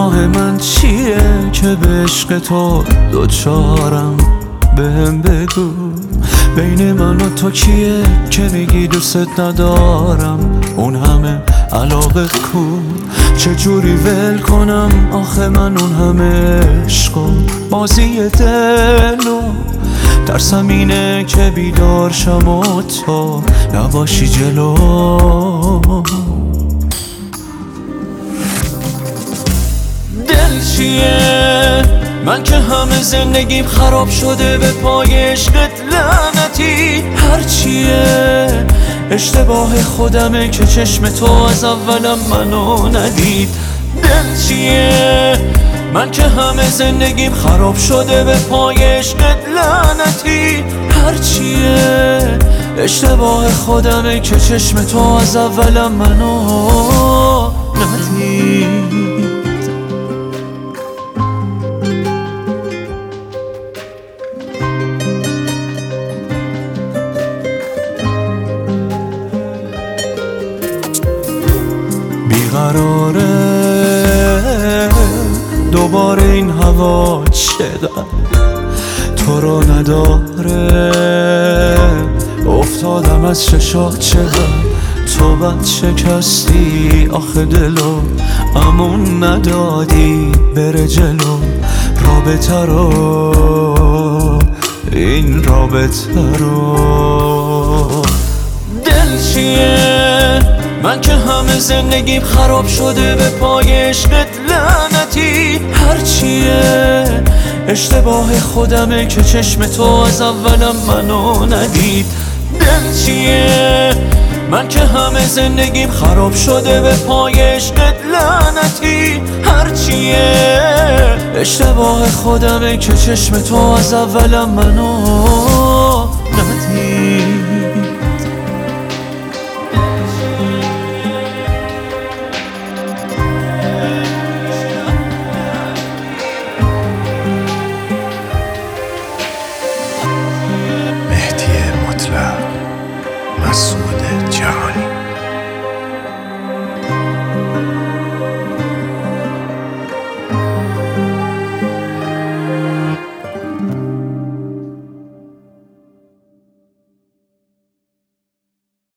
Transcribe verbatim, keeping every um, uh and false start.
گناه من چیه که به عشق تو دوچارم؟ بهم بگو بین من و تو کیه که میگی دوست ندارم؟ اون همه علاقه کو چجوری ول کنم؟ آخه من اون همه عشق و بازی دلو ترسم اینه که بیدار شم و تو نباشی جلو. دل چیه؟ من که همه زندگیم خراب شده به پای عشقت لعنتی. هر چیه؟ اشتباه خودمه که چشم تو از اولم منو ندید. دل چیه؟ من که همه زندگیم خراب شده به پای عشقت لعنتی. هر چیه؟ اشتباه خودمه که چشم تو از اولم منو ندید. بیقراره دوباره این هوا چقدر تو رو نداره. افتادم از چشات چقدر تو بد شکستی. آخه دلو امون ندادی بره جلو رابطه رو، این رابطه رو. دل چیه؟ من که همه زندگیم خراب شده به پای عشقت لعنتی. هر چیه؟ اشتباه خودمه که چشم تو از اولم منو ندید. دل چیه؟ من که همه زندگیم خراب شده به پای عشقت لعنتی. هر چیه؟ اشتباه خودمه که چشم تو از اولم منو